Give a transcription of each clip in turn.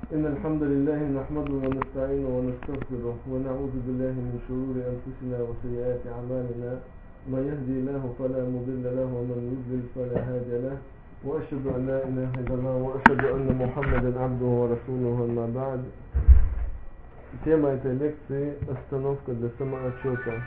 إن الحمد لله نحمده ونستعينه ونستغفره ونعوذ بالله من شرور أنفسنا وسيئات أعمالنا. من يهدي الله فلا مضل له ومن يضلل فلا هادي له. وأشهد أن لا إله إلا الله وأشهد أن محمدا عبده ورسوله. أما بعد. Тема этой лекции – остановка для самоотчета.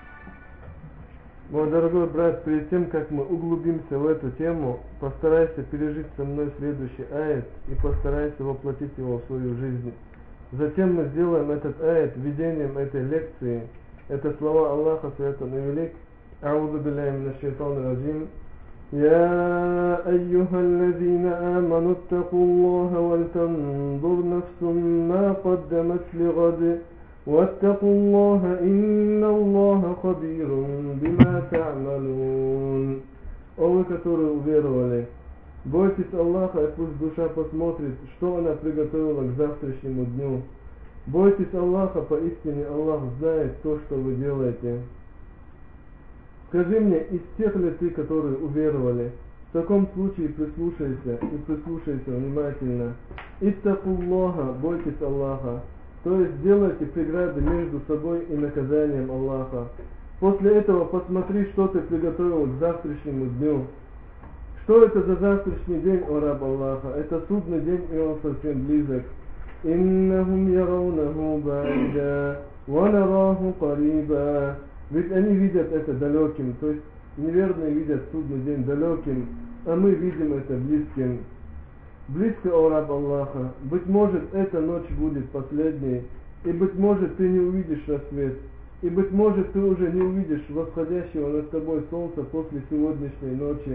Мой дорогой брат, перед тем, как мы углубимся в эту тему, постарайся пережить со мной следующий аят и постарайся воплотить его в свою жизнь. Затем мы сделаем этот аят введением этой лекции. Это слова Аллаха Святого и Велик. Аузу билляхи минаш шайтанир раджим. يا أيها الذين آمنوا اتقوا الله ولتنظر نفس ما قدمت لغد واتقوا الله إن الله خبير بما تعملون. О вы, которые уверовали, бойтесь Аллаха, и пусть душа посмотрит, что она приготовила к завтрашнему дню. Бойтесь Аллаха, поистине Аллах знает то, что вы делаете. Скажи мне, из тех ли ты, которые уверовали? В таком случае прислушайся и прислушайся внимательно. Иттакуллаха, бойтесь Аллаха, то есть делайте преграды между собой и наказанием Аллаха. После этого посмотри, что ты приготовил к завтрашнему дню. Что это за завтрашний день, о раб Аллаха? Это судный день, и он совсем близок. Иннахум яраунаху баида, ва нараху кариба. Ведь они видят это далеким, то есть неверные видят судный день далеким, а мы видим это близким. Близко, о раб Аллаха, быть может, эта ночь будет последней, и быть может, ты не увидишь рассвет, и быть может, ты уже не увидишь восходящего над тобой солнца после сегодняшней ночи.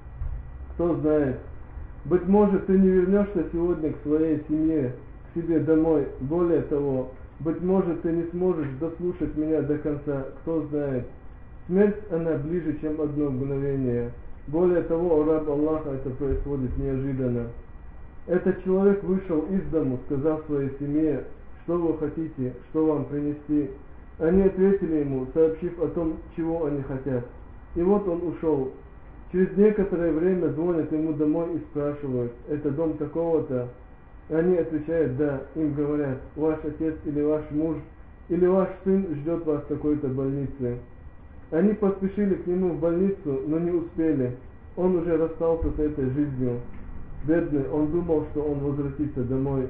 Кто знает, быть может, ты не вернешься сегодня к своей семье, к себе домой. Более того, быть может, ты не сможешь дослушать меня до конца, кто знает. Смерть, она ближе, чем одно мгновение. Более того, о раб Аллаха, это происходит неожиданно. Этот человек вышел из дому, сказав своей семье, что вы хотите, что вам принести. Они ответили ему, сообщив о том, чего они хотят. И вот он ушел. Через некоторое время звонят ему домой и спрашивают, это дом такого-то? Они отвечают, да, им говорят, ваш отец или ваш муж, или ваш сын ждет вас в такой-то больнице. Они поспешили к нему в больницу, но не успели. Он уже расстался с этой жизнью. Бедный, он думал, что он возвратится домой.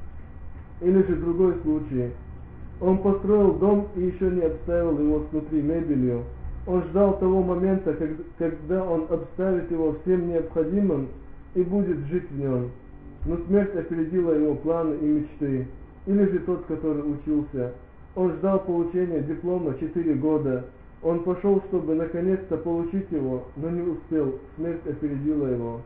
Или же другой случай. Он построил дом и еще не обставил его снутри мебелью. Он ждал того момента, когда он обставит его всем необходимым и будет жить в нем. Но смерть опередила его планы и мечты. Или же тот, который учился. Он ждал получения диплома 4 года. Он пошел, чтобы наконец-то получить его, но не успел. Смерть опередила его.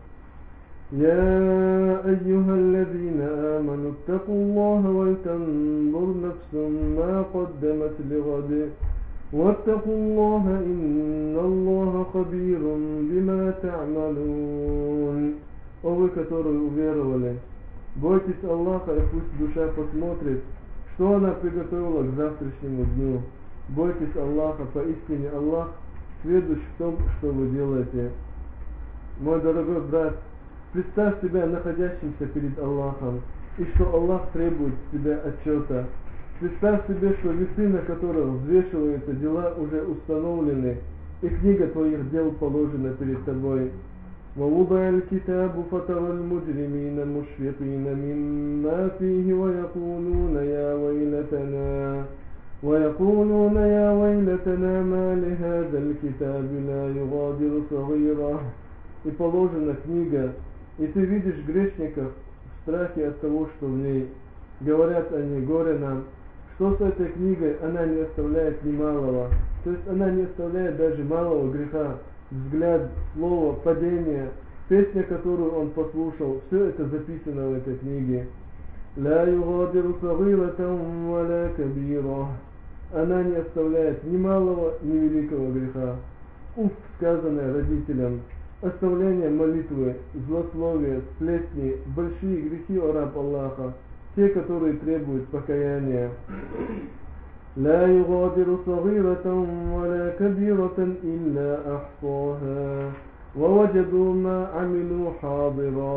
يا أيها الذين آمنوا اتقوا الله ولتنظر نفس ما قدمت لغد واتقوا الله إن الله خبير بما تعملون. О вы, которые уверовали, бойтесь Аллаха, и пусть душа посмотрит, что она приготовила к завтрашнему дню. Бойтесь Аллаха, поистине Аллах сведущ в том, что вы делаете. Мой дорогой брат, представь себя находящимся перед Аллахом, и что Аллах требует с тебя отчета. Представь себе, что весы, на которых взвешиваются дела, уже установлены, и книга твоих дел положена перед тобой. ووضع الكتاب فترى المجرمين مشفقين مما فيه ويقولون يا ويلتنا ما لهذا الكتاب لا يغادر صغيرة. И положена книга, и ты видишь грешников в страхе от того, что в ней. Говорят они, горе нам, что с этой книгой она не оставляет ни малого, то есть она не оставляет даже малого греха. Взгляд, слово, падение, песня, которую он послушал, все это записано в этой книге. لا يغادر صغيرة ولا كبيرة. Она не оставляет ни малого, ни великого греха. Уф, сказанное родителям. Оставление молитвы, злословие, сплетни, большие грехи, о раб Аллаха, те, которые требуют покаяния. لا يغادر صغيرة ولا كبيرة إلا أحصاها ووجدوا ما عملوا حاضرا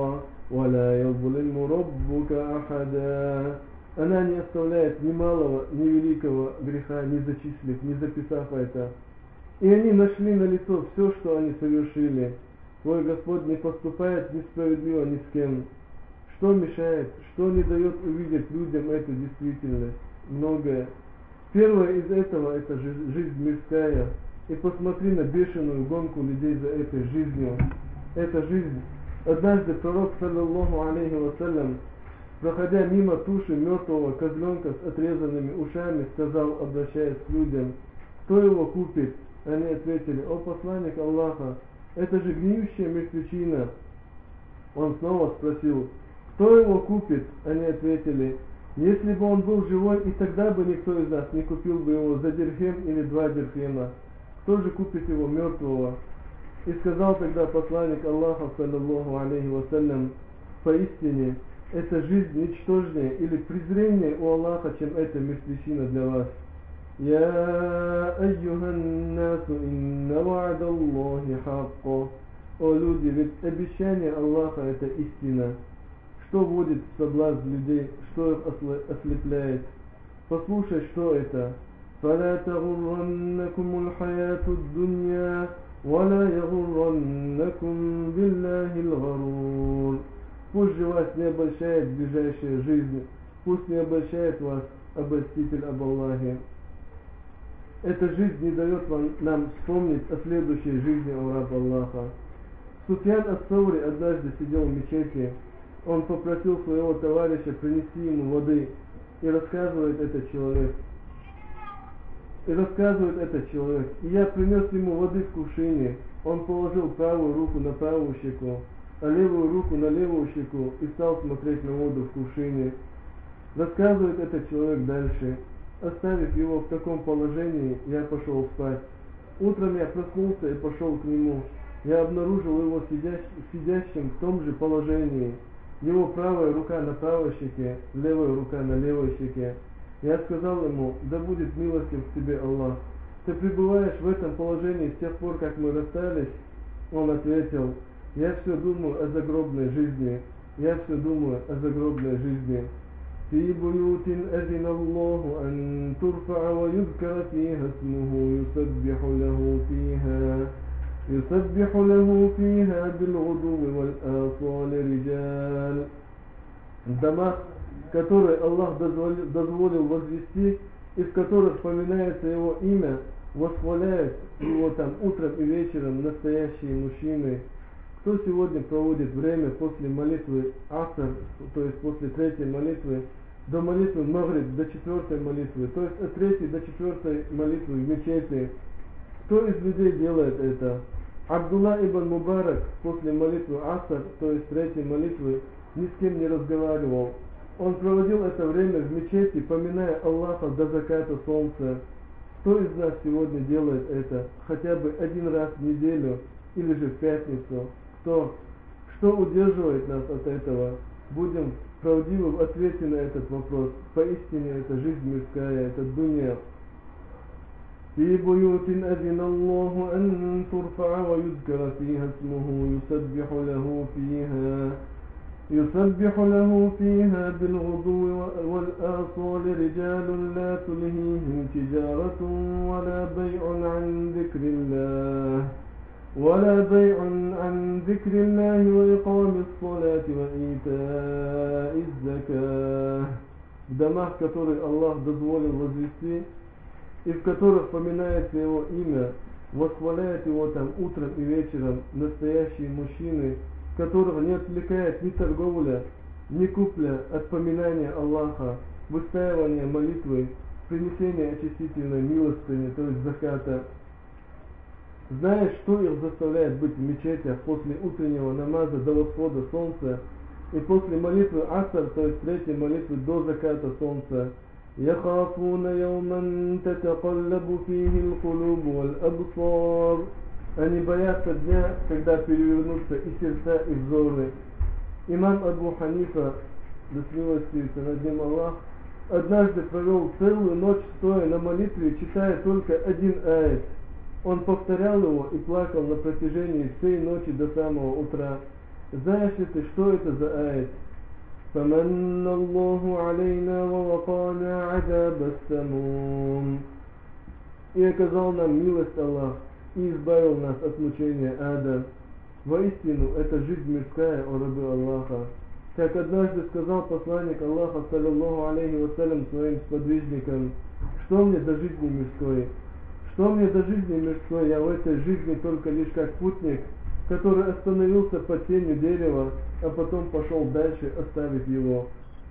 ولا يظلم ربك أحدا. Она не оставляет ни малого, ни великого греха, не зачислив, не записав это. И они нашли на лицо все, что они совершили. Твой Господь не поступает несправедливо ни с кем. Что мешает, что не дает увидеть людям эту действительность? Многое. Первое из этого — это жизнь мирская. И посмотри на бешеную гонку людей за этой жизнью. Это жизнь. Однажды пророк, саллаллаху алейхи вассалям, проходя мимо туши мертвого козленка с отрезанными ушами, сказал, обращаясь к людям: кто его купит? Они ответили: о посланник Аллаха, это же гниющая мертвечина. Он снова спросил: кто его купит? Они ответили: если бы он был живой, и тогда бы никто из нас не купил бы его за дирхем или 2 дирхема. Кто же купит его мертвого? И сказал тогда посланник Аллаха, саллаллаху алейхи вассалям: поистине, эта жизнь ничтожнее или презрение у Аллаха, чем эта мертвечина для вас. Я айюхан насу инна ва'да Аллахи хакко. О люди, ведь обещание Аллаха — это истина. Что вводит в соблазн людей, что их ослепляет? Послушай, что это. فَلَا تَغُرَّنَّكُمُ الْحَيَاةُ الدُّنْيَا وَلَا يَغُرَّنَّكُمْ بِاللَّهِ الْغَرُورُ. Пусть же вас не обольщает ближайшая жизнь, пусть не обольщает вас обольститель об Аллахе. Эта жизнь не дает нам вспомнить о следующей жизни, о раб Аллаха. Суфьян ас-Саури однажды сидел в мечети. Он попросил своего товарища принести ему воды, и рассказывает этот человек. И я принес ему воды в кувшине. Он положил правую руку на правую щеку, а левую руку на левую щеку и стал смотреть на воду в кувшине. Рассказывает этот человек дальше. Оставив его в таком положении, я пошел спать. Утром я проснулся и пошел к нему. Я обнаружил его сидящим в том же положении. Его правая рука на правой щеке, левая рука на левой щеке. Я сказал ему: да будет милостив к тебе Аллах. Ты пребываешь в этом положении с тех пор, как мы расстались? Он ответил: я все думаю о загробной жизни. في بيوت أذن الله أن ترفع ويذكر فيها اسمه يسبح له فيها بالغدو والآصال رجال. В домах, которые Аллах дозволил возвести, и в которых поминается Его имя, восхваляют Его там утром и вечером настоящие мужчины. Кто сегодня проводит время после молитвы Аср, то есть после 3-й молитвы, до молитвы Магриб, до 4-й молитвы, то есть от 3-й до 4-й молитвы в мечети? Кто из людей делает это? Абдулла ибн Мубарак после молитвы Аср, то есть 3-й молитвы, ни с кем не разговаривал. Он проводил это время в мечети, поминая Аллаха до заката солнца. Кто из нас сегодня делает это хотя бы 1 раз в неделю или же в пятницу? Кто? Что удерживает нас от этого? Будем правдивы в ответе на этот вопрос. Поистине это жизнь мирская, это дунья. في بيوت أذن الله أن ترفع ويذكر فيها اسمه يسبح له فيها بالغدو والآصال رجال لا تلهيهم تجارة ولا بيع عن ذكر الله وإقام الصلاة وإيتاء الزكاة. В домах, которые Аллах дозволил возвести, и в которых поминается Его имя, восхваляет Его там утром и вечером настоящие мужчины, которых не отвлекает ни торговля, ни купля от поминания Аллаха, выстаивания молитвы, принесения очистительной милостыни, то есть заката. Знаешь, что их заставляет быть в мечетях после утреннего намаза до восхода солнца и после молитвы Аср, то есть 3-й молитвы до заката солнца? يخافون يوما تتقلب فيه القلوب والأبصار. Они боятся дня, когда перевернутся и сердца, и взоры. Имам Абу Ханифа, да смилостивится над ним Аллах, однажды провел целую ночь стоя на молитве, читая только 1 аят. Он повторял его и плакал на протяжении всей ночи до самого утра. знаешь ли ты, что это за аят? فَمَنَّ اللَّهُ عَلَيْنَا وَوَقَانَا عَذَابَ السَّمُومِ. И оказал нам милость Аллах, и избавил нас от мучения ада. Воистину, это жизнь мирская, о рабы Аллаха. Как однажды сказал посланник Аллаха, саллаллаху алейхи вассалям, своим сподвижникам: что мне до жизни мирской? Что мне до жизни мирской? Я в этой жизни только лишь как путник, который остановился под тенью дерева, а потом пошел дальше, оставив его.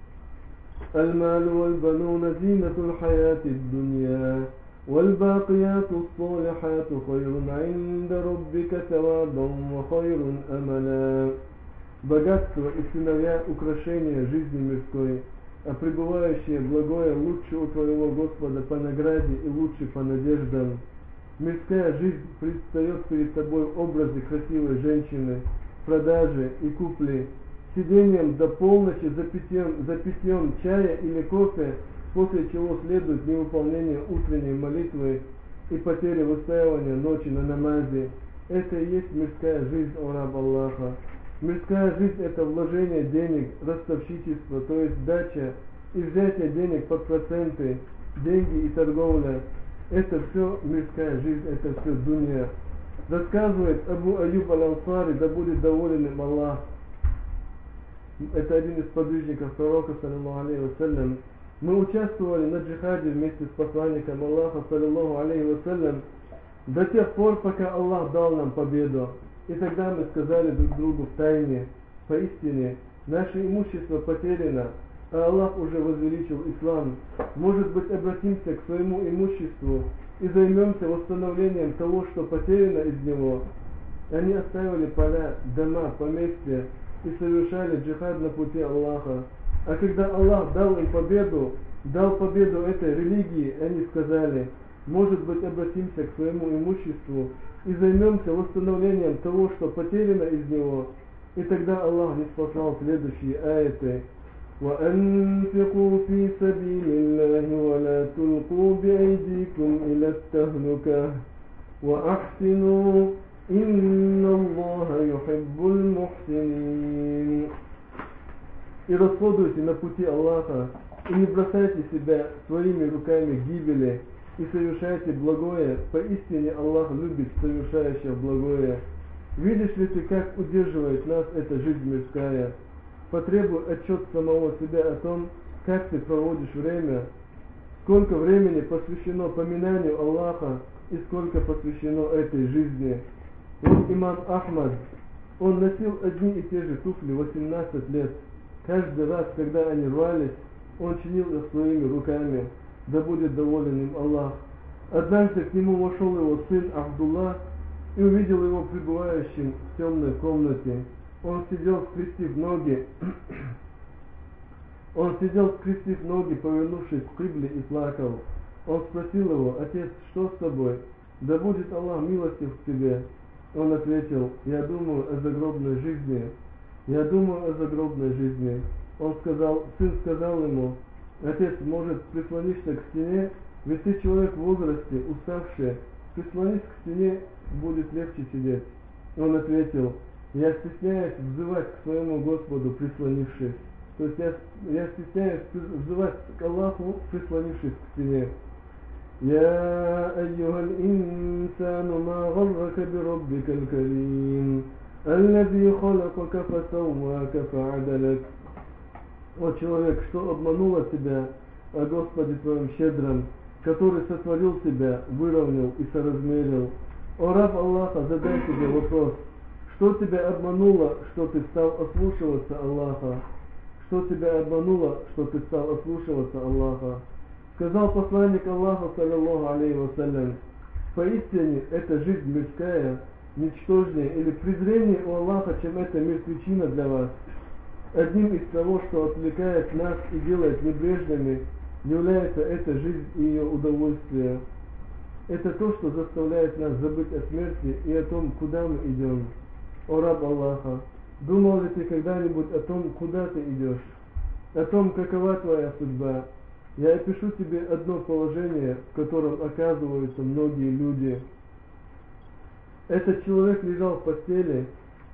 المال والبنون زينة الحياة الدنيا والباقيات الصالحات خير عند ربك ثوابا وخير أملا. Богатство и сыновья – украшения жизни мирской, а пребывающее благое лучше у твоего Господа по награде и лучше по надеждам. Мирская жизнь предстает перед тобой в образе красивой женщины, продажи и купли, сидением до полночи за питьем чая или кофе, после чего следует невыполнение утренней молитвы и потеря выстаивания ночи на намазе. Это и есть мирская жизнь, о раб Аллаха. Мирская жизнь – это вложение денег, ростовщичество, то есть дача и взятие денег под проценты, деньги и торговля. Это все мирская жизнь, это все дунья. Рассказывает Абу Аюб аль-Ансари, да будет доволен им Аллах. Это один из подвижников пророка, саллаллаху алейхи вассалям. Мы участвовали на джихаде вместе с посланником Аллаха, саллаллаху алейхи вассалям, до тех пор, пока Аллах дал нам победу. И тогда мы сказали друг другу в тайне: поистине, наше имущество потеряно, а Аллах уже возвеличил ислам. Может быть, обратимся к своему имуществу и займемся восстановлением того, что потеряно из него. Они оставили поля, дома, поместья и совершали джихад на пути Аллаха. А когда Аллах дал им победу, дал победу этой религии, они сказали: может быть, обратимся к своему имуществу и займемся восстановлением того, что потеряно из него. И тогда Аллах ниспослал следующие аяты: وَأَنْفِقُوا فِي سَبِيلِ اللَّهِ وَلَا تُلْقُوا بِأَيْدِيكُمْ إِلَى التَّهْلُكَةِ وَأَحْسِنُوا إِنَّ اللَّهَ يُحِبُّ الْمُحْسِنِينَ. И расходуйте на пути Аллаха, и не бросайте себя своими руками гибели, и совершайте благое, поистине Аллах любит совершающих благое. Видишь ли ты, как удерживает нас эта жизнь мирская? Потребуй отчет самого себя о том, как ты проводишь время, сколько времени посвящено поминанию Аллаха и сколько посвящено этой жизни. Вот имам Ахмад, он носил одни и те же туфли 18 лет. Каждый раз, когда они рвались, он чинил их своими руками. Да будет доволен им Аллах. Однажды к нему вошел его сын Абдулла и увидел его пребывающим в темной комнате. Он сидел, скрестив ноги, повернувшись к кибле, и плакал. Он спросил его: отец, что с тобой? Да будет Аллах милостив к тебе. Он ответил: я думаю о загробной жизни. Сын сказал ему: отец, может, прислонишься к стене, ведь ты человек в возрасте, уставший, прислонись к стене, будет легче сидеть. Он ответил: я стесняюсь взывать к своему Господу, прислонившись. То есть я стесняюсь взывать к Аллаху, прислонившись к стене. Я айюхаль инсану ма гаррака би раббикаль карим, аллази халакака фасауака фа'адалак. О человек, что обмануло тебя о Господе твоем щедром, который сотворил тебя, выровнял и соразмерил. О раб Аллаха, задай себе вопрос: что тебя обмануло, что ты стал ослушиваться Аллаха? Сказал посланник Аллаха, саллаллаху алейхи вассалям: поистине эта жизнь мирская ничтожнее или презрение у Аллаха, чем эта мертвечина для вас. Одним из того, что отвлекает нас и делает небрежными, является эта жизнь и ее удовольствие. Это то, что заставляет нас забыть о смерти и о том, куда мы идем. О раб Аллаха, думал ли ты когда-нибудь о том, куда ты идешь? О том, какова твоя судьба? Я опишу тебе одно положение, в котором оказываются многие люди. Этот человек лежал в постели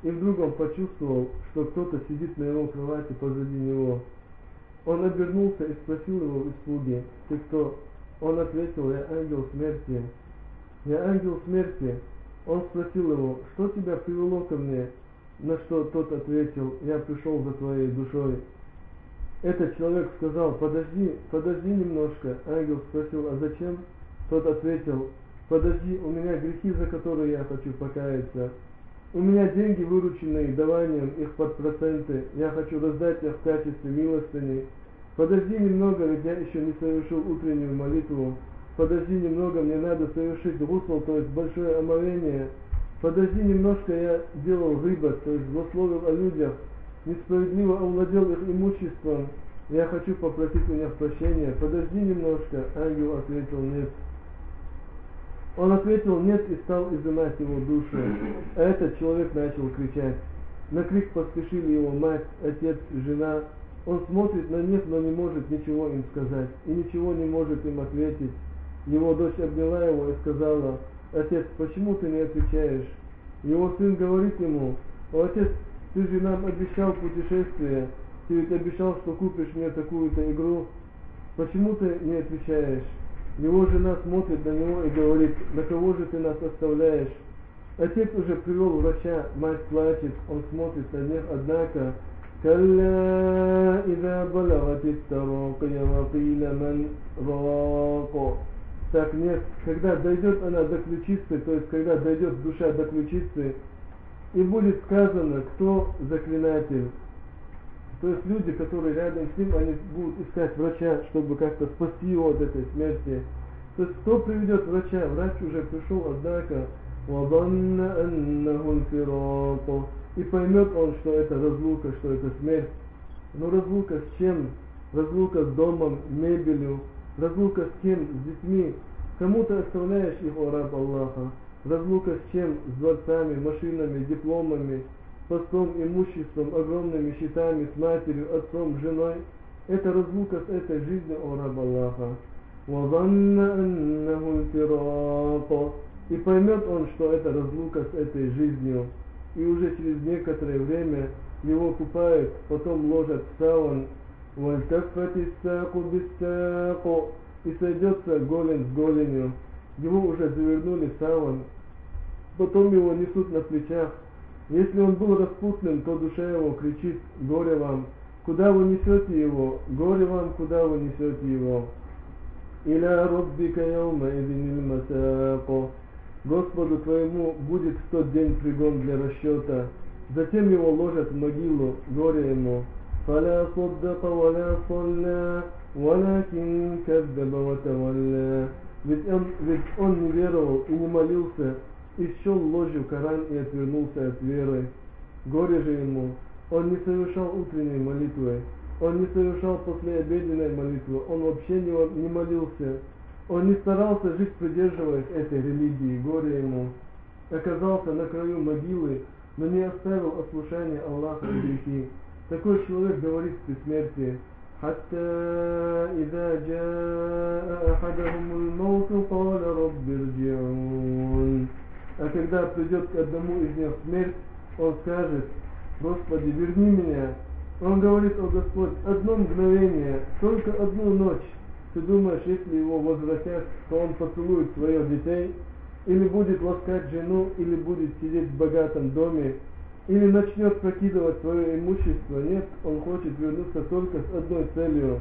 и вдруг он почувствовал, что кто-то сидит на его кровати позади него. Он обернулся и спросил его в испуге: «Ты кто?» Он ответил: «Я ангел смерти». «Я ангел смерти». Он спросил его: «Что тебя привело ко мне?» На что тот ответил: «Я пришел за твоей душой». Этот человек сказал: подожди немножко». Ангел спросил: «А зачем?» Тот ответил: «Подожди, у меня грехи, за которые я хочу покаяться. У меня деньги, вырученные даванием их под проценты, я хочу раздать их в качестве милостыни. Подожди немного, ведь я еще не совершил утреннюю молитву. Подожди немного, мне надо совершить гусл, то есть большое омовение. Подожди немножко, я делал гибат, то есть злословил о людях, несправедливо овладел их имуществом. Я хочу попросить у них прощения. Подожди немножко». Ангел ответил: «Нет». Он ответил: «Нет», и стал изымать его душу. А этот человек начал кричать. На крик поспешили его мать, отец, жена. Он смотрит на них, но не может ничего им сказать и ничего не может им ответить. Его дочь обняла его и сказала: «Отец, почему ты не отвечаешь?» Его сын говорит ему: «О, отец, ты же нам обещал путешествие, ты ведь обещал, что купишь мне такую-то игру. Почему ты не отвечаешь?» Его жена смотрит на него и говорит: «На кого же ты нас оставляешь?» Отец уже привел врача, мать плачет, он смотрит на них, однако «Калля ида балагати таракия ва киля ман рако». Так нет, когда дойдет она до ключицы, то есть когда дойдет душа до ключицы, и будет сказано, кто заклинатель. То есть люди, которые рядом с ним, они будут искать врача, чтобы как-то спасти его от этой смерти. То есть кто приведет врача? Врач уже пришел, однако и поймет он, что это разлука, что это смерть. Но разлука с чем? Разлука с домом, мебелью, разлука с кем? С детьми. Кому ты оставляешь их, о раб Аллаха? Разлука с чем? С дворцами, машинами, дипломами, постом, имуществом, огромными счетами, с матерью, отцом, женой. Это разлука с этой жизнью, о раб Аллаха. И поймет он, что это разлука с этой жизнью. И уже через некоторое время его купают, потом ложат в саван. И сойдется голень с голенью. Его уже завернули в саван. Потом его несут на плечах. Если он был распутным, то душа его кричит: «Горе вам! Куда вы несете его? Горе вам, куда вы несете его?» «Иля роббика яума идинил масако». Господу твоему будет в тот день пригон для расчета. Затем его ложат в могилу, горе ему. «Фаля соддака валя салля, валякин каддаба ватавалля». Ведь он не веровал и не молился, и счел ложью Коран и отвернулся от веры. Горе же ему, он не совершал утренней молитвы, он не совершал послеобеденной молитвы, он вообще не молился, он не старался жить, придерживаясь этой религии. Горе ему. Оказался на краю могилы, но не оставил ослушания Аллаха и грехи. Такой человек говорит при смерти: «Хатта ида джаа ахадахумул мауту каля рабби рджиун». А когда придет к одному из них смерть, он скажет: «Господи, верни меня». Он говорит: «О Господь, одно мгновение, только одну ночь». Ты думаешь, если его возвратят, то он поцелует своих детей, или будет ласкать жену, или будет сидеть в богатом доме, или начнет прокидывать свое имущество? Нет, он хочет вернуться только с одной целью.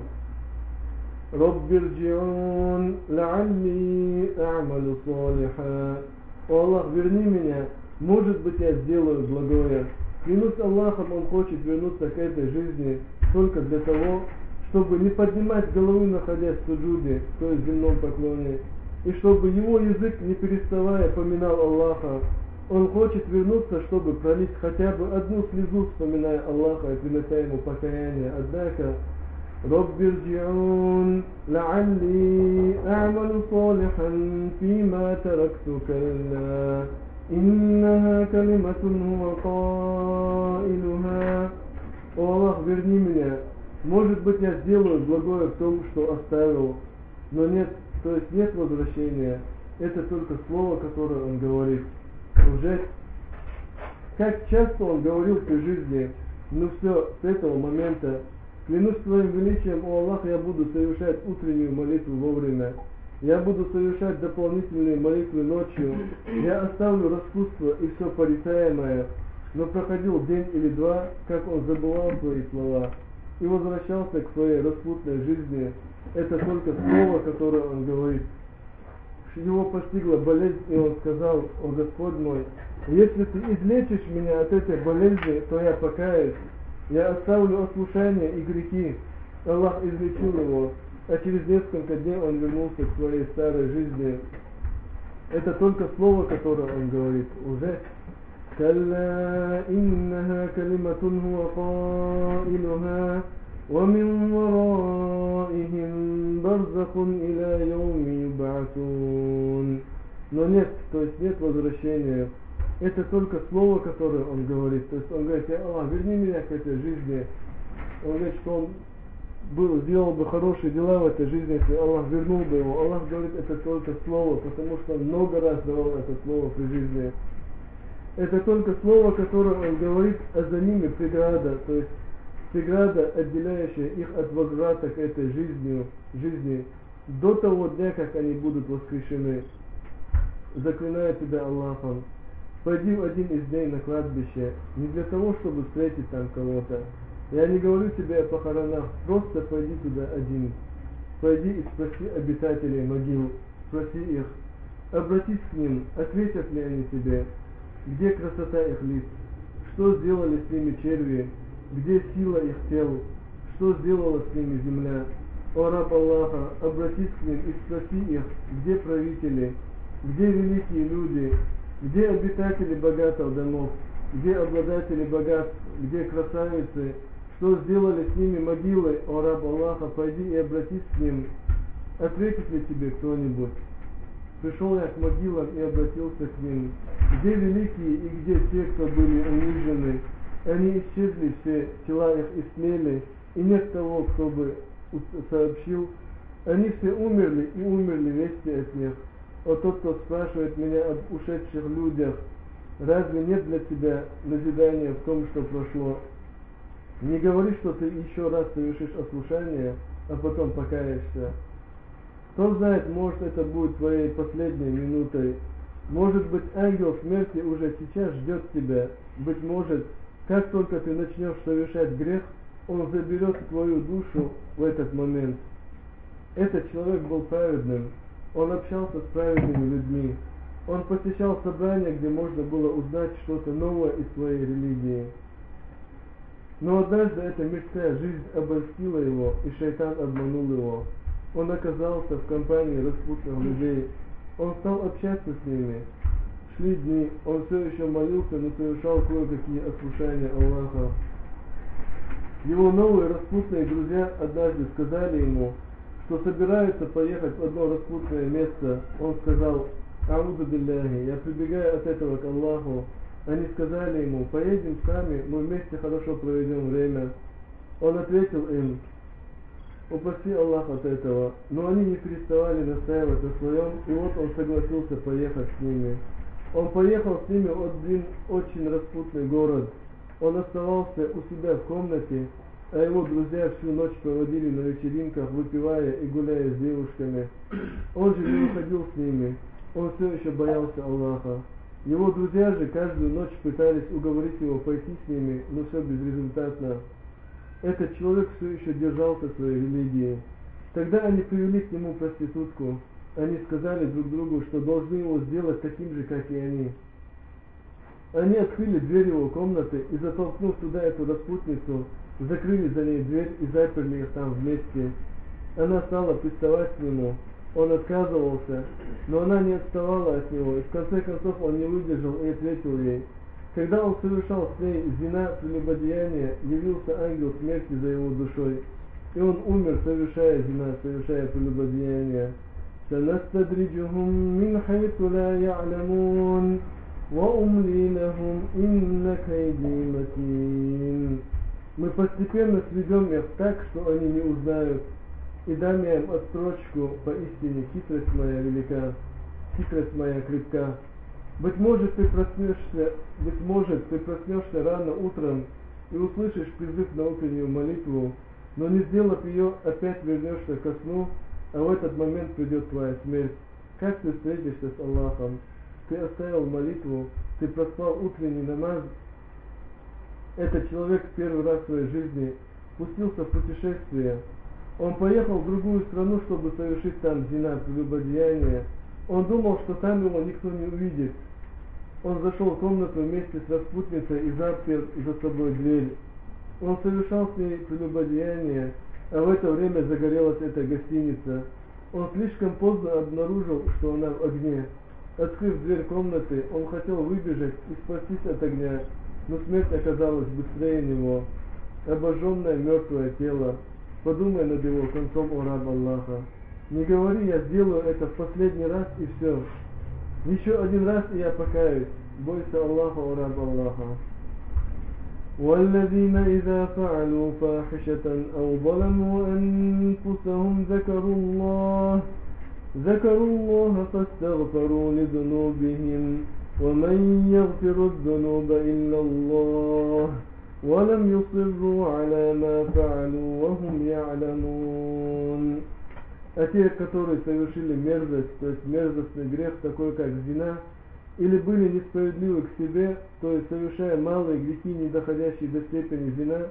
«Рабби рджиун ла'алли а'малу салиха». «О Аллах, верни меня, может быть, я сделаю благое». Клянусь Аллахом, он хочет вернуться к этой жизни только для того, чтобы не поднимать головы, находясь в суджуде, то есть в земном поклоне, и чтобы его язык, не переставая, поминал Аллаха. Он хочет вернуться, чтобы пролить хотя бы одну слезу, вспоминая Аллаха и принося ему покаяние. Однако «Рабби рджиун ла'алли а'малу салихан фима таракту калла иннаха калиматун хуа каилуха». «О Аллах, верни меня, может быть, я сделаю благое в том, что оставил». Но нет, то есть нет возвращения. Это только слово, которое он говорит. Уже как часто он говорил при жизни, ну все, с этого момента, клянусь твоим величием, о Аллах, я буду совершать утреннюю молитву вовремя, я буду совершать дополнительные молитвы ночью, я оставлю распутство и все порицаемое. Но проходил день или два, как он забывал свои слова и возвращался к своей распутной жизни. Это только слово, которое он говорит. Его постигла болезнь, и он сказал: о Господь мой, если ты излечишь меня от этой болезни, то я покаюсь, я оставлю ослушание и грехи. Аллах излечил его, а через несколько дней он вернулся к своей старой жизни. Это только слово, которое он говорит. Уже كلا إنها كلمة هو قائلها ومن ورائهم برزخ إلى يوم يبعثون. Но нет, то есть нет возвращения. Это только слово, которое он говорит. То есть он говорит: я Аллах, верни меня к этой жизни. Он говорит, что он сделал бы хорошие дела в этой жизни, если Аллах вернул бы его. Аллах говорит, это только слово, потому что он много раз давал это слово при жизни. Это только слово, которое он говорит, а за ними преграда, то есть преграда, отделяющая их от возврата к этой жизни до того дня, как они будут воскрешены. Заклинаю тебя Аллахом, пойди в один из дней на кладбище, не для того, чтобы встретить там кого-то. Я не говорю тебе о похоронах, просто пойди туда один. Пойди и спроси обитателей могил, спроси их, обратись к ним, ответят ли они тебе. Где красота их лиц? Что сделали с ними черви? Где сила их тел? Что сделала с ними земля? О раб Аллаха, обратись к ним и спроси их, где правители, где великие люди, где обитатели богатых домов, где обладатели богатств, где красавицы, что сделали с ними могилы, о раб Аллаха, пойди и обратись к ним. Ответит ли тебе кто-нибудь? Пришел я к могилам и обратился к ним. Где великие и где те, кто были унижены? Они исчезли все, тела их истлели, и нет того, кто бы сообщил. Они все умерли, и умерли вести от них. О тот, кто спрашивает меня об ушедших людях, разве нет для тебя назидания в том, что прошло? Не говори, что ты еще раз совершишь ослушание, а потом покаешься. Кто знает, может, это будет твоей последней минутой. Может быть, ангел смерти уже сейчас ждет тебя. Быть может, как только ты начнешь совершать грех, он заберет твою душу в этот момент. Этот человек был праведным. Он общался с праведными людьми. Он посещал собрания, где можно было узнать что-то новое из своей религии. Но однажды эта мирская жизнь обольстила его, и шайтан обманул его. Он оказался в компании распутных людей. Он стал общаться с ними. Шли дни, он все еще молился, но совершал кое-какие ослушания Аллаха. Его новые распутные друзья однажды сказали ему, что собираются поехать в одно распутное место. Он сказал: «Аузу билляхи, я прибегаю от этого к Аллаху». Они сказали ему: «Поедем с нами, мы вместе хорошо проведем время». Он ответил им: «Упаси Аллах от этого». Но они не переставали настаивать на своем, и вот он согласился поехать с ними. Он поехал с ними в один очень распутный город. Он оставался у себя в комнате, а его друзья всю ночь проводили на вечеринках, выпивая и гуляя с девушками. Он же не выходил с ними, он все еще боялся Аллаха. Его друзья же каждую ночь пытались уговорить его пойти с ними, но все безрезультатно. Этот человек все еще держался своей религии. Тогда они привели к нему проститутку. Они сказали друг другу, что должны его сделать таким же, как и они. Они открыли дверь его комнаты и, затолкнув туда эту распутницу, закрыли за ней дверь и заперли их там вместе. Она стала приставать к нему. Он отказывался, но она не отставала от него, и в конце концов он не выдержал и ответил ей. Когда он совершал с ней зина, прелюбодеяние, явился ангел смерти за его душой, и он умер, совершая зина, совершая прелюбодеяние. سَنَسْتَدْرِجُهُمْ مِنْ حَيْثُ لَا يَعْلَمُونَ وَأُمْلِي لَهُمْ إِنَّ كَيْدِي مَتِينٌ. Мы постепенно сведем их так, что они не узнают, и дам я им отсрочку, поистине хитрость моя велика, хитрость моя крепка. Быть может, ты проснешься рано утром и услышишь призыв на утреннюю молитву, но не сделав ее, опять вернешься ко сну, а в этот момент придет твоя смерть. Как ты встретишься с Аллахом? Ты оставил молитву, ты проспал утренний намаз. Этот человек в первый раз в своей жизни пустился в путешествие. Он поехал в другую страну, чтобы совершить там зина, прелюбодеяние. Он думал, что там его никто не увидит. Он зашел в комнату вместе с распутницей и запер за собой дверь. Он совершал с ней прелюбодеяние, а в это время загорелась эта гостиница. Он слишком поздно обнаружил, что она в огне. Открыв дверь комнаты, он хотел выбежать и спастись от огня, но смерть оказалась быстрее него. Обожженное мертвое тело. Подумай над его концом, о раб Аллаха. Не говори, я сделаю это в последний раз и все. Еще один раз и я покаюсь. Бойся Аллаха, о раб Аллаха. والذين إذا فعلوا فاحشة أو ظلموا أنفسهم ذكروا الله فاستغفروا لذنوبهم ومن يغفر الذنوب إلا الله ولم يصروا على ما فعلوا وهم يعلمون. А те, которые совершили мерзость, то есть мерзостный грех, такой как зина, или были несправедливы к себе, то есть совершая малые грехи, не доходящие до степени зина,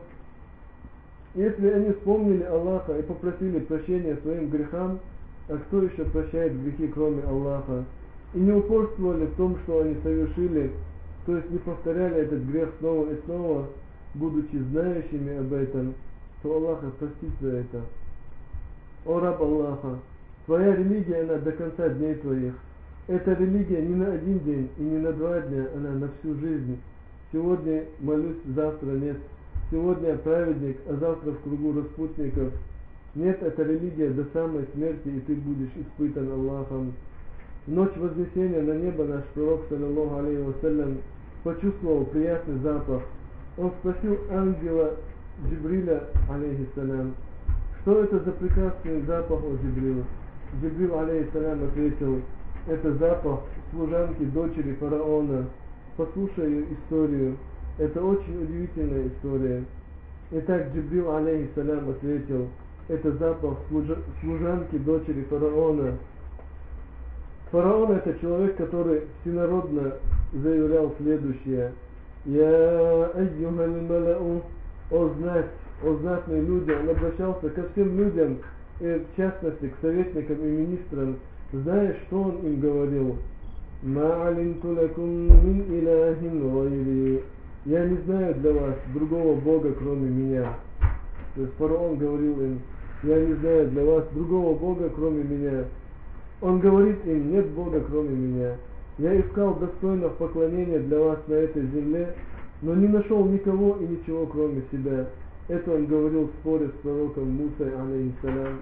если они вспомнили Аллаха и попросили прощения своим грехам, а кто еще прощает грехи, кроме Аллаха, и не упорствовали в том, что они совершили, то есть не повторяли этот грех снова и снова, будучи знающими об этом, то Аллах простит за это. О раб Аллаха, твоя религия, она до конца дней твоих. Эта религия не на один день и не на 2 дня, она на всю жизнь. Сегодня молюсь, завтра нет. Сегодня я праведник, а завтра в кругу распутников. Нет, эта религия до самой смерти, и ты будешь испытан Аллахом. В ночь вознесения на небо наш пророк, саллаллаху алейхи вассалям, почувствовал приятный запах. Он спросил ангела Джибриля, алейхиссалям, что это за прекрасный запах, о Джибрил? Джибрил, алейхиссалям, ответил, это запах служанки дочери фараона. Послушай ее историю. Это очень удивительная история. Итак, Джибрил, алейхиссалям, ответил, это запах служанки дочери фараона. Фараон — это человек, который всенародно заявлял следующее: «Я айюхаль малау», о знатные люди. Он обращался ко всем людям, и в частности к советникам и министрам. Знаешь, что он им говорил? «Ма алимту лакум мин илахин гайри». Я не знаю для вас другого Бога, кроме меня. То есть фараон говорил им: я не знаю для вас другого Бога, кроме меня. Он говорит им: нет Бога, кроме меня. Я искал достойного поклонения для вас на этой земле, но не нашел никого и ничего, кроме себя. Это он говорил в споре с пророком Мусой, алейхиссалям.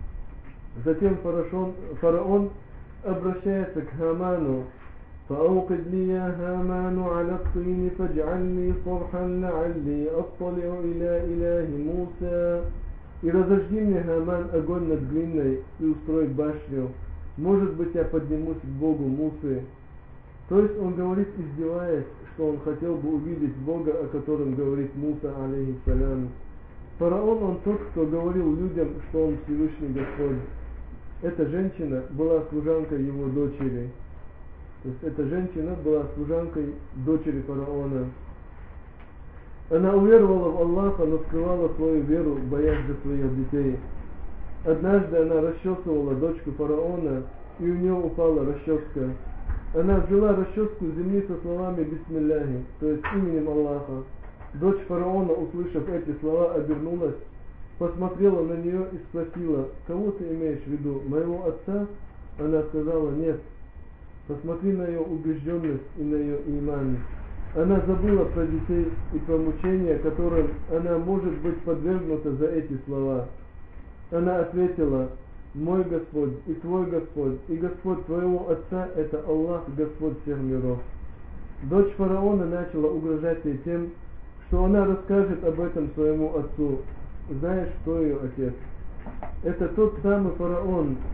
Затем фараон обращается к Хаману: فأوقد لي يا هامان على الطين فاجعل لي صرحا لعلي أطلع إلى إله موسى. И разожги мне, Хаман, огонь над глиной и устрой башню. Может быть, я поднимусь к Богу Мусы. То есть он говорит, издеваясь, что он хотел бы увидеть Бога, о котором говорит Муса, алейхиссалям. Фараон, он тот, кто говорил людям, что он Всевышний Господь. Эта женщина была служанкой его дочери. То есть эта женщина была служанкой дочери фараона. Она уверовала в Аллаха, но скрывала свою веру, боясь за своих детей. Однажды она расчесывала дочку фараона, и у нее упала расческа. Она взяла расческу с земли со словами «Бисмилляхи», то есть именем Аллаха. Дочь фараона, услышав эти слова, обернулась, посмотрела на нее и спросила: «Кого ты имеешь в виду, моего отца?» Она сказала: «Нет». Посмотри на ее убежденность и на ее иман. Она забыла про детей и про мучения, которым она может быть подвергнута за эти слова. Она ответила: «Мой Господь и твой Господь, и Господь твоего отца — это Аллах, Господь всех миров». Дочь фараона начала угрожать ей тем, что она расскажет об этом своему отцу. Знаешь, кто ее отец? Это тот самый фараон,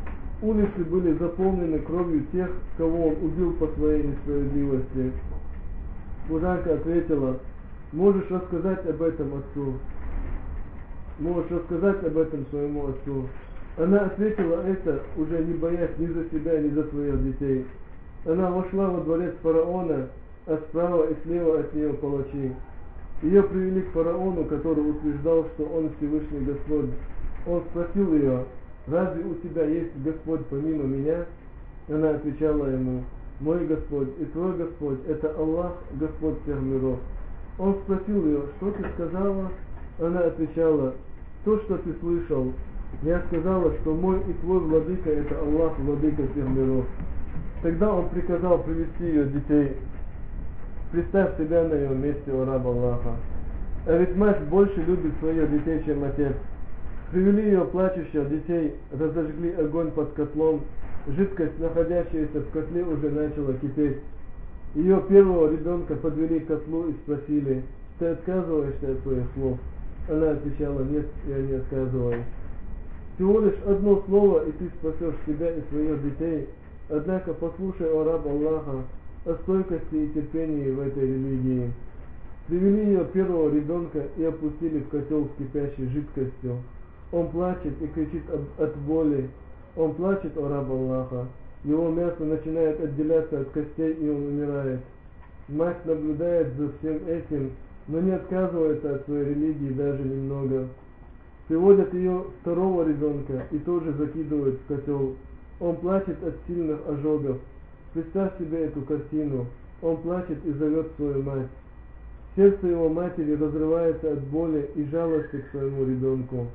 улицы были заполнены кровью тех, кого он убил по своей несправедливости. Служанка ответила: можешь рассказать об этом отцу? Можешь рассказать об этом своему отцу? Она ответила это, уже не боясь ни за себя, ни за своих детей. Она вошла во дворец фараона, а справа и слева от нее палачи. Ее привели к фараону, который утверждал, что он Всевышний Господь. Он спросил ее: разве у тебя есть Господь помимо меня? Она отвечала ему: мой Господь и твой Господь – это Аллах, Господь всех миров. Он спросил ее: что ты сказала? Она отвечала: то, что ты слышал. Я сказала, что мой и твой владыка – это Аллах, владыка всех миров. Тогда он приказал привести ее детей. Представь себя на ее месте, о раб Аллаха. А ведь мать больше любит своих детей, чем отец. Привели ее плачущих детей, разожгли огонь под котлом. Жидкость, находящаяся в котле, уже начала кипеть. Ее первого ребенка подвели к котлу и спросили: ты отказываешься от своих слов? Она отвечала: нет, я не отказываюсь. Всего лишь одно слово, и ты спасешь себя и своих детей. Однако послушай, о раб Аллаха, о стойкости и терпении в этой религии. Привели ее первого ребенка и опустили в котел с кипящей жидкостью. Он плачет и кричит от боли. Он плачет, о раб Аллаха. Его мясо начинает отделяться от костей, и он умирает. Мать наблюдает за всем этим, но не отказывается от своей религии даже немного. Приводят ее второго ребенка и тоже закидывают в котел. Он плачет от сильных ожогов. Представь себе эту картину. Он плачет и зовет свою мать. Сердце его матери разрывается от боли и жалости к своему ребенку.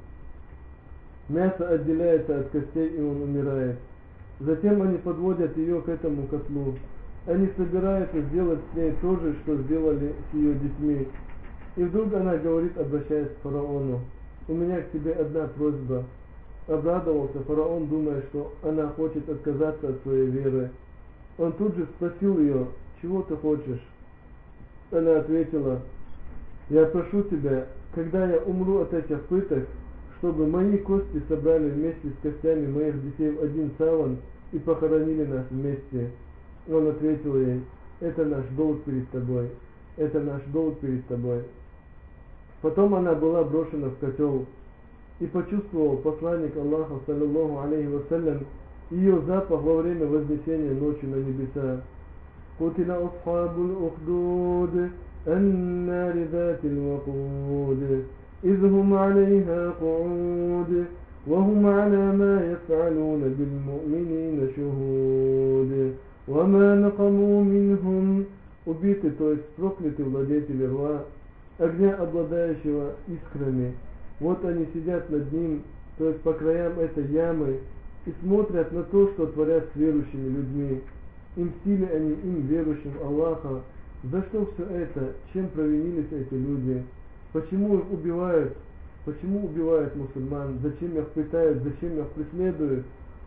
Мясо отделяется от костей, и он умирает. Затем они подводят ее к этому котлу. Они собираются сделать с ней то же, что сделали с ее детьми. И вдруг она говорит, обращаясь к фараону: у меня к тебе одна просьба. Обрадовался фараон, думая, что она хочет отказаться от своей веры. Он тут же спросил ее: чего ты хочешь? Она ответила: я прошу тебя, когда я умру от этих пыток, чтобы мои кости собрали вместе с костями моих детей в один саван и похоронили нас вместе. Он ответил ей: это наш долг перед тобой, это наш долг перед тобой. Потом она была брошена в котел, и почувствовал посланник Аллаха, саллаллаху алейхи вассалям, ее запах во время вознесения ночью на небеса. قتل أصحاب الأخدود النار ذات الوقود إذ هم عليها قعود وهم على ما يفعلون بالمؤمنين شهود وما نقموا منهم. Убиты, то есть прокляты владетели рва, огня, обладающего искрами. Вот они сидят над ним, то есть по краям этой ямы, и смотрят на то, что творят с верующими людьми. И мстили они им, верующим Аллаха. За что все это? Чем провинились эти люди? Почему их убивают? Почему убивают мусульман? Зачем их пытают? Зачем их преследуют?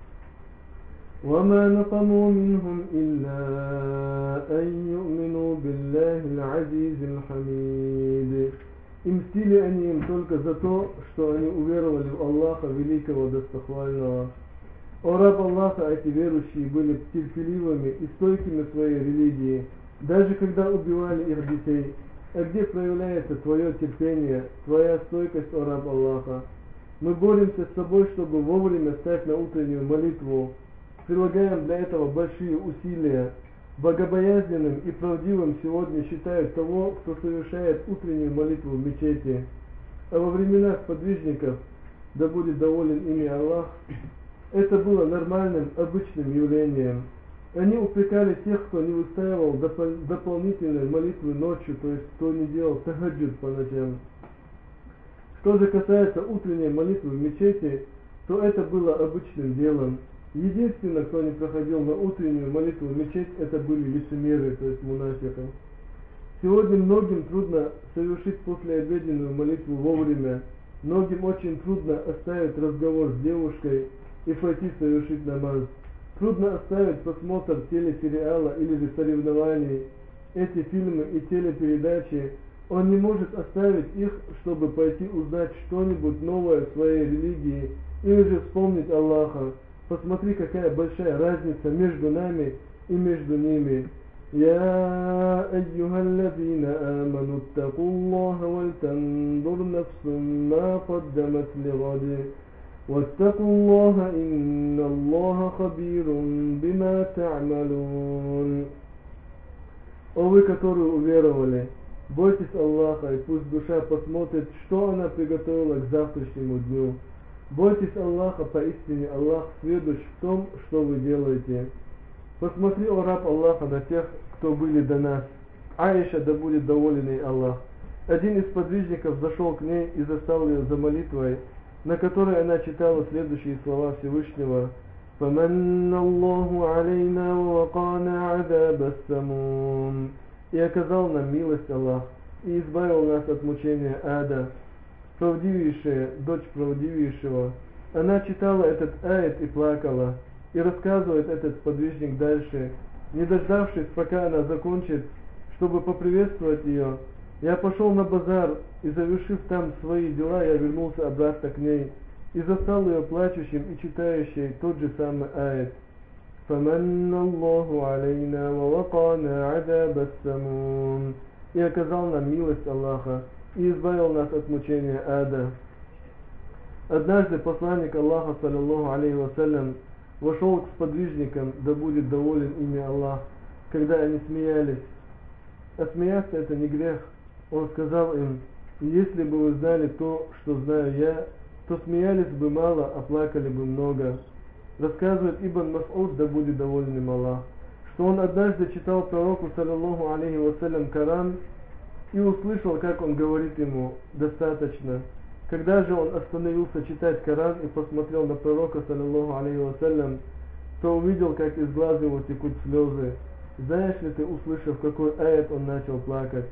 وَمَا نَقَمُوا مِنْهُمْ إِلَّا أَنْ يُؤْمِنُوا بِاللَّهِ الْعَزِيزِ الْحَمِيدِ. И мстили они им только за то, что они уверовали в Аллаха Великого Достохвального. О раб Аллаха, эти верующие были терпеливыми и стойкими в своей религии, даже когда убивали их детей. А где проявляется твое терпение, твоя стойкость, о раб Аллаха? Мы боремся с собой, чтобы вовремя стать на утреннюю молитву. Прилагаем для этого большие усилия. Богобоязненным и правдивым сегодня считают того, кто совершает утреннюю молитву в мечети. А во времена сподвижников, да будет доволен ими Аллах, это было нормальным, обычным явлением. Они упрекали тех, кто не выстаивал дополнительной молитвы ночью, то есть кто не делал тахаджуд по ночам. Что же касается утренней молитвы в мечети, то это было обычным делом. Единственное, кто не проходил на утреннюю молитву в мечеть, это были лицемеры, то есть мунафики. Сегодня многим трудно совершить послеобеденную молитву вовремя. Многим очень трудно оставить разговор с девушкой и пойти совершить намаз. Трудно оставить просмотр телесериала или же соревнований. Эти фильмы и телепередачи, он не может оставить их, чтобы пойти узнать что-нибудь новое в своей религии или же вспомнить Аллаха. Посмотри, какая большая разница между нами и между ними. يا أيها الذين آمنوا اتقوا الله ولتنظر نفس ما قدمت لغد واتقوا الله إن الله خبير بما تعملون. О вы, которые уверовали, бойтесь Аллаха, и пусть душа посмотрит, что она приготовила к завтрашнему дню. Бойтесь Аллаха, поистине Аллах сведущ в том, что вы делаете. Посмотри, о раб Аллаха, на тех, кто были до нас. Аиша, да будет доволен ей Аллах. Один из подвижников зашел к ней и застал ее за молитвой, на которой она читала следующие слова Всевышнего: فَمَنَّ اللَّهُ عَلَيْنَا وَوَقَانَا عَذَابَ السَّمُومِ. И оказал нам милость Аллах, и избавил нас от мучения ада. Правдивейшая, дочь правдивейшего. Она читала этот аят и плакала. И рассказывает этот подвижник дальше. Не дождавшись, пока она закончит, чтобы поприветствовать ее, я пошел на базар, и завершив там свои дела, я вернулся обратно к ней, и застал ее плачущим и читающей тот же самый аят. فَمَنَّ اللَّهُ عَلَيْنَا وَوَقَانَا عَذَابَ السَّمُومِ. И оказал нам милость Аллаха, и избавил нас от мучения ада. Однажды посланник Аллаха, саллаллаху алейхи вассалям, вошел к сподвижникам, да будет доволен ими Аллах, когда они смеялись. А смеяться это не грех. Он сказал им: если бы вы знали то, что знаю я, то смеялись бы мало, а плакали бы много. Рассказывает Ибн Мас'уд, да будет доволен им Аллах, что он однажды читал пророку, саллаллаху алейхи вассалям, Коран, и услышал, как он говорит ему: достаточно. Когда же он остановился читать Коран и посмотрел на пророка, саллаллаху алейхи вассалям, то увидел, как из глаз его текут слезы. Знаешь ли ты, услышав, какой аят, он начал плакать?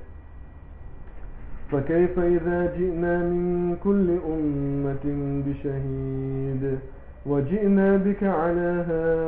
فَكَيْفَ إِذَا جِئْنَا مِنْ كُلِّ أُمَّةٍ بِشَهِيدٍ وَجِئْنَا بِكَ عَلَى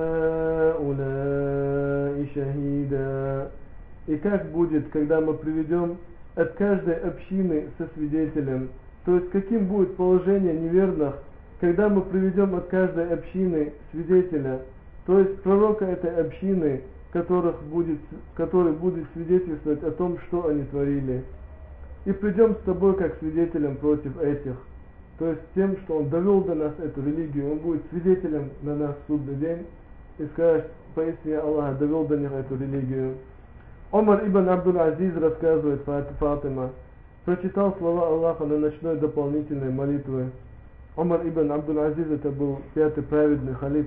هَؤُلَاءِ شَهِيدًا. И как будет, когда мы приведем от каждой общины со свидетелем? То есть, каким будет положение неверных, когда мы приведем от каждой общины свидетеля, то есть пророка этой общины, который будет свидетельствовать о том, что они творили. И придем с тобой как свидетелем против этих. То есть тем, что он довел до нас эту религию, он будет свидетелем на нас в судный день и скажет: поистине Аллах довел до них эту религию. Омар ибн Абдул-Азиз, рассказывает Фатима, прочитал слова Аллаха на ночной дополнительной молитвы. Омар ибн Абдул-Азиз, это был 5-й праведный халиф.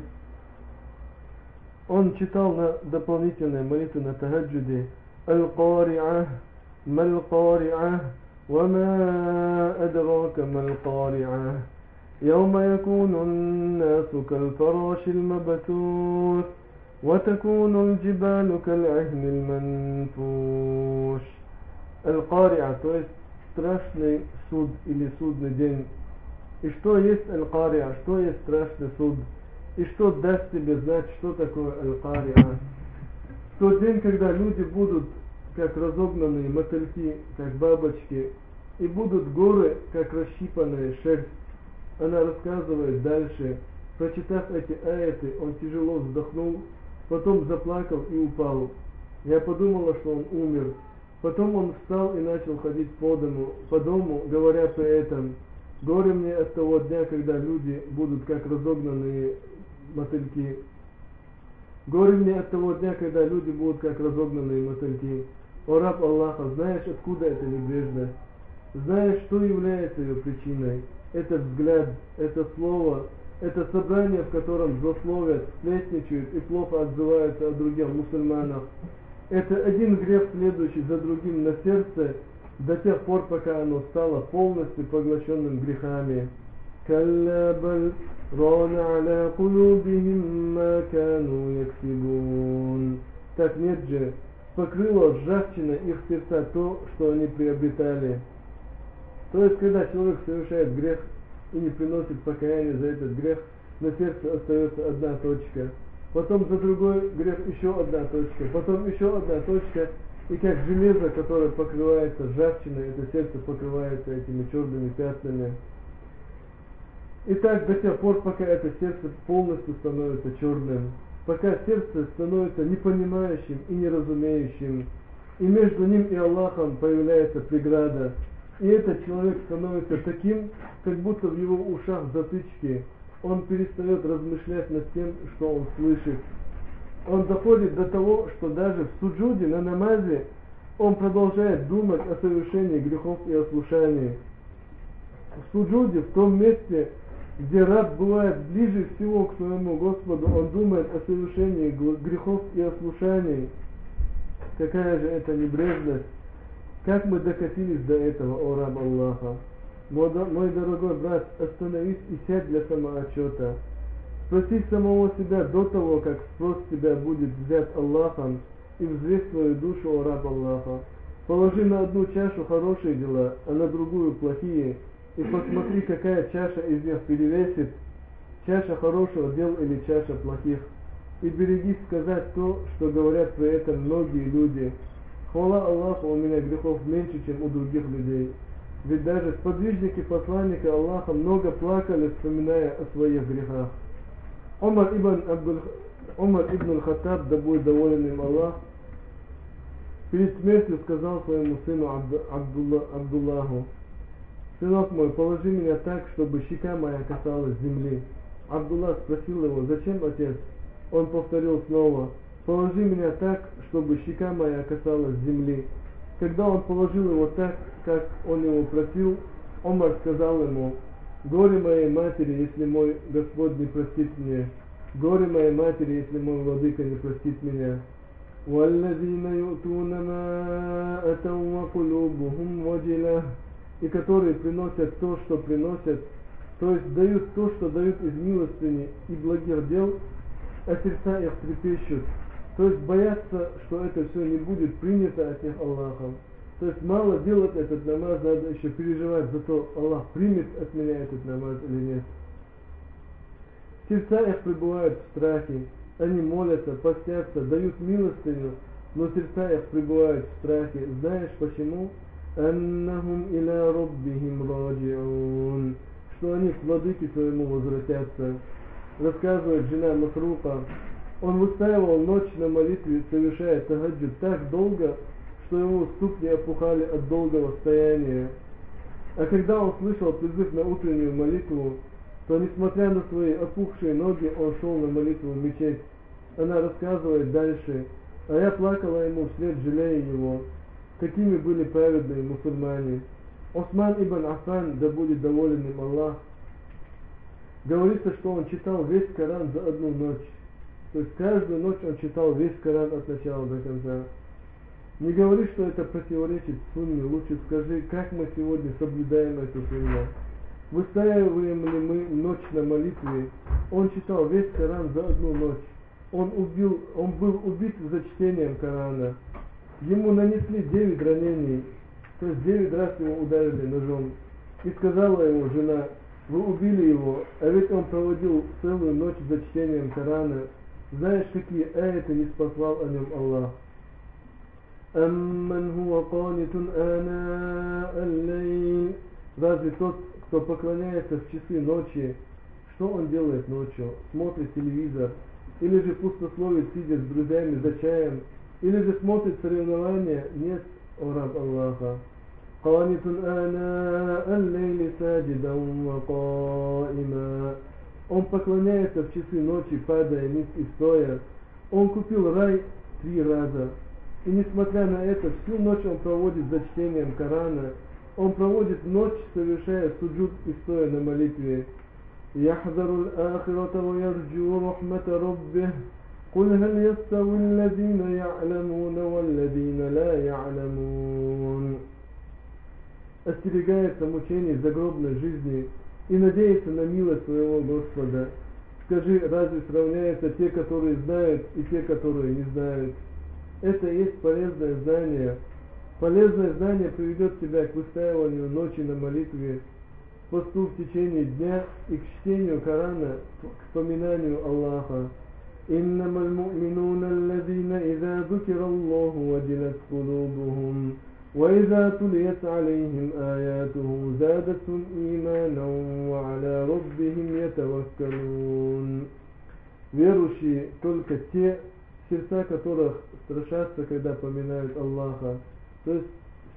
Он читал на дополнительной молитве на тахаджуде: «Аль-Кари'ah, мал-Кари'ah, вама адрака мал-Кари'ah, яума якуну н-насу каль-фараши л-мабтус, ва такуну л-джибалу каль-ахни л-манфуш». Аль-Кари'ah, то есть страшный суд или судный день. И что есть Аль-Кари'ah, что есть страшный суд? И что даст тебе знать, что такое Аль-Кари'ah? В тот день, когда люди будут как разогнанные мотыльки, как бабочки, и будут горы, как расщипанная шерсть. Она рассказывает дальше. Прочитав эти аяты, он тяжело вздохнул, потом заплакал и упал. Я подумала, что он умер. Потом он встал и начал ходить по дому, говоря при этом: горе мне от того дня, когда люди будут как разогнанные мотыльки. Горе мне от того дня, когда люди будут как разогнанные мотыльки. О раб Аллаха, знаешь, откуда эта небрежность? Знаешь, что является ее причиной? Это взгляд, это слово, это собрание, в котором злословят, сплетничают и плохо отзываются о других мусульманах. Это один грех, следующий за другим на сердце, до тех пор, пока оно стало полностью поглощенным грехами. «Калля баль рана аля кулубихим ма кану яксибун». Так нет же, покрыло ржавчина их сердца то, что они приобретали. То есть, когда человек совершает грех и не приносит покаяния за этот грех, на сердце остается одна точка. Потом за другой грех еще одна точка, потом еще одна точка, и как железо, которое покрывается ржавчиной, это сердце покрывается этими черными пятнами. И так до тех пор, пока это сердце полностью становится черным, пока сердце становится непонимающим и неразумеющим, и между ним и Аллахом появляется преграда, и этот человек становится таким, как будто в его ушах затычки, он перестает размышлять над тем, что он слышит. Он доходит до того, что даже в суджуде на намазе он продолжает думать о совершении грехов и ослушании. В суджуде, в том месте, где раб бывает ближе всего к своему Господу, он думает о совершении грехов и ослушаний. Какая же это небрежность! Как мы докатились до этого, о раб Аллаха! Мой дорогой брат, остановись и сядь для самоотчета. Спроси самого себя до того, как спрос тебя будет взят Аллахом, и взвесь свою душу, о раб Аллаха. Положи на одну чашу хорошие дела, а на другую плохие, и посмотри, какая чаша из них перевесит, чаша хороших дел или чаша плохих. И берегись сказать то, что говорят при этом многие люди. Хвала Аллаху, у меня грехов меньше, чем у других людей. Ведь даже сподвижники посланника Аллаха много плакали, вспоминая о своих грехах. Умар ибн аль-Хаттаб, да будет доволен им Аллах, перед смертью сказал своему сыну Абдуллаху: «Сынок мой, положи меня так, чтобы щека моя касалась земли». Абдуллах спросил его: «Зачем, отец?» Он повторил снова: «Положи меня так, чтобы щека моя касалась земли». Когда он положил его так, как он его просил, Омар сказал ему: «Горе моей матери, если мой Господь не простит мне! Горе моей матери, если мой владыка не простит меня!» وَالَّذِينَ يُؤْتُونَ مَا أَتَوْا وَقُلُوبُهُمْ وَجِلَةٌ, и которые приносят то, что приносят, то есть дают то, что дают из милостыни и благих дел, а сердца их трепещут, то есть боятся, что это все не будет принято от них Аллахом. То есть мало делать этот намаз, надо еще переживать за то, Аллах примет от меня этот намаз или нет. Сердца их пребывают в страхе, они молятся, постятся, дают милостыню, но сердца их пребывают в страхе. Знаешь почему? «Аннахум иля роббихим раджиун», что они к владыке своему возвратятся. Рассказывает жена Масрука: он выстаивал ночь на молитве, совершая тахаджуд так долго, что его ступни опухали от долгого стояния. А когда он слышал призыв на утреннюю молитву, то, несмотря на свои опухшие ноги, он шел на молитву в мечеть. Она рассказывает дальше: а я плакала ему вслед, жалея его. Какими были праведные мусульмане. Осман ибн Аффан, да будет доволен им Аллах, говорится, что он читал весь Коран за одну ночь. То есть каждую ночь он читал весь Коран от начала до конца. Не говори, что это противоречит сунне, лучше скажи, как мы сегодня соблюдаем эту сунну. Выстаиваем ли мы ночь на молитве? Он читал весь Коран за одну ночь. Он был убит за чтением Корана. Ему нанесли 9 ранений, то есть 9 раз его ударили ножом. И сказала его жена: вы убили его, а ведь он проводил целую ночь за чтением Корана. Знаешь, какие аяты не спаслал о нем Аллах? «Амман хуа канитун ана аль-лейл». Разве тот, кто поклоняется в часы ночи, что он делает ночью? Смотрит телевизор, или же пустословит, сидя с друзьями за чаем, или же смотрит соревнования? Нет, о раб Аллаха. «Канитун ана аль-лейли саджидан ва каима». Он поклоняется в часы ночи, падая низ и стоя. Он купил рай 3 раза. И несмотря на это, всю ночь он проводит за чтением Корана. Он проводит ночь, совершая суджуд и стоя на молитве. «Яхзару аль-ахирата ва ярджу рахмата раббих. Куль халь ястави аллазина я'ламуна валлазина ла я'ламун». Остерегается мучений загробной жизни и надеется на милость своего Господа. Скажи, разве сравняются те, которые знают, и те, которые не знают? Это и есть полезное знание. Полезное знание приведет тебя к выстаиванию ночи на молитве, к посту в течение дня и к чтению Корана, к вспоминанию Аллаха. «Иннамаль му'минуна аллазина иза зукира Аллаху ваджилат кулубухум وإذا تليت عليهم آياته زادتهم إيمانا وعلى ربهم يتوكلون. Верующие только те, сердца которых страшатся, когда поминают Аллаха. То есть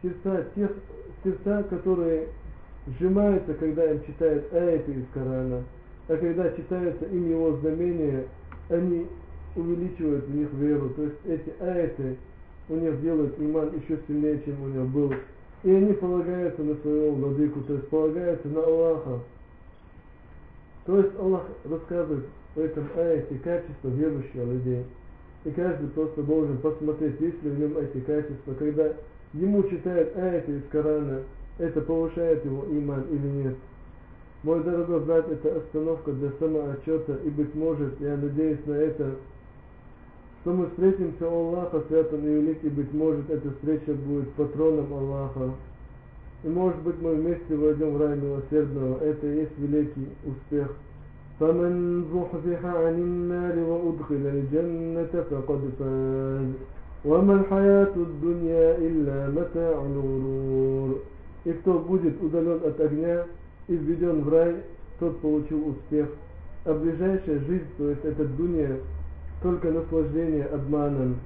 сердца, которые сжимаются, когда им читают аяты из Корана, а когда читаются им его знамения, они увеличивают в них веру. То есть эти аяты у них делают иман еще сильнее, чем у них был. И они полагаются на своего владыку, то есть полагаются на Аллаха. То есть Аллах рассказывает в этом аяте качества верующих людей. И каждый просто должен посмотреть, есть ли в нем эти качества. Когда ему читают аяты из Корана, это повышает его иман или нет. Мой дорогой брат, это остановка для самоотчета, и быть может, я надеюсь на это, что мы встретимся у Аллаха святым и велик, и быть может, эта встреча будет патроном Аллаха. И может быть, мы вместе войдем в рай милосердного. Это и есть великий успех. فمن زحزح عن النار وأدخل الجنة فقد فاز وما الحياة الدنيا إلا متاع الغرور. И кто будет удален от огня и введен в рай, тот получил успех. А ближайшая жизнь, то есть эта дунья, только наслаждение обманом.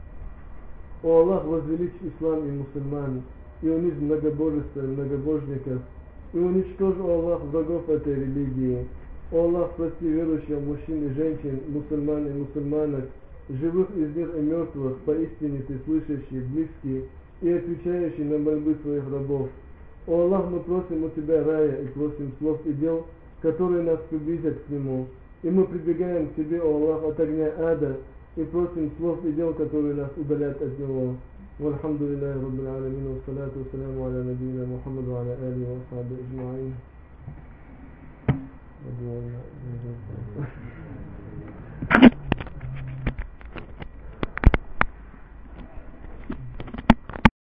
О Аллах, возвеличь ислам и мусульман, и унизь многобожество и многобожников, и уничтожь, о Аллах, врагов этой религии. О Аллах, прости верующих мужчин и женщин, мусульман и мусульманок, живых из них и мертвых, поистине ты слышащий, близкий и отвечающий на мольбы своих рабов. О Аллах, мы просим у Тебя рая и просим слов и дел, которые нас приблизят к Нему. И мы прибегаем к Тебе, о Аллах, от огня ада, и просим слов и дел, которые нас удалят от него. Вальхамдулиллахи Раббил Аламин, вассалату вассаляму аля набийина Мухаммаду ва аля алихи ва асхабихи аджмаин.